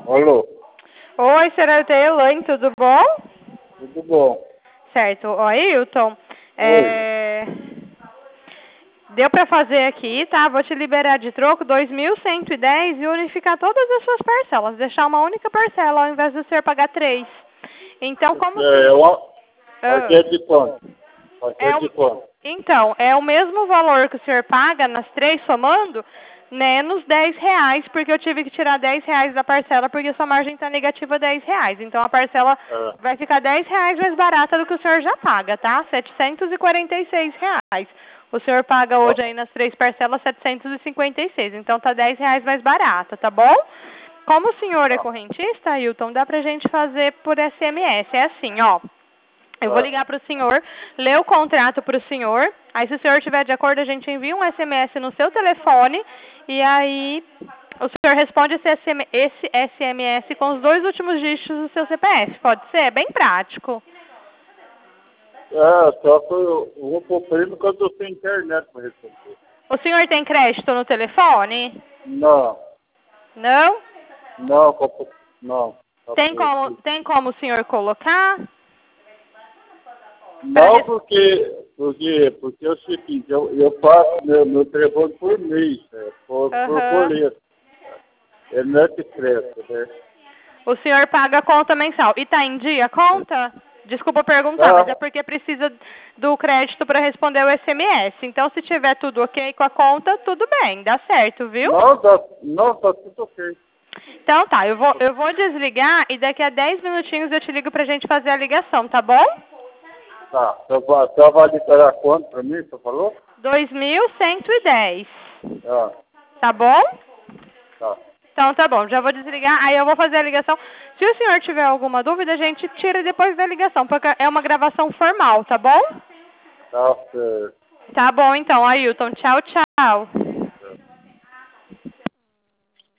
Alô, Oi, senhora Elaine, tudo bom? tudo bom? Certo. Ó, Ailton, deu pra fazer aqui, tá? Vou te liberar de troco 2.110 e unificar todas as suas parcelas. Deixar uma única parcela ao invés de o senhor pagar 3. Então, como... Aqui é de quanto? Aqui é de quanto? Então, é o mesmo valor que o senhor paga nas 3 somando, menos R$10, porque eu tive que tirar R$10 da parcela, porque sua margem está negativa R$10. Então, a parcela vai ficar R$10 mais barata do que o senhor já paga, tá? R$746. O senhor paga hoje aí nas 3 parcelas 756. Então, tá R$10 mais barata, tá bom? Como o senhor é correntista, Ailton, dá pra gente fazer por SMS. É assim, ó. Eu vou ligar para o senhor, ler o contrato para o senhor, aí se o senhor estiver de acordo, a gente envia um SMS no seu telefone, e aí o senhor responde esse SMS com os 2 últimos dígitos do seu CPF, pode ser? É bem prático. Só que eu vou pro primo que eu tô sem internet para responder. O senhor tem crédito no telefone? Não, Não? não. Tem como o senhor colocar? Não, porque é o seguinte, eu passo meu telefone por mês, por boleto. É net crédito, né? O senhor paga a conta mensal. E tá em dia a conta? Desculpa perguntar, mas é porque precisa do crédito para responder o SMS. Então, se tiver tudo ok com a conta, tudo bem, dá certo, viu? Não, tá tudo ok. Então tá, eu vou desligar e daqui a 10 minutinhos eu te ligo pra gente fazer a ligação, tá bom? Tá, só vai liberar quanto pra mim, você falou? 2.110. Ah, Tá bom? tá. Então tá bom, já vou desligar, aí eu vou fazer a ligação. Se o senhor tiver alguma dúvida, a gente tira depois da ligação, porque é uma gravação formal, tá bom? Tá certo. Tá bom então, Ailton. Tchau, tchau.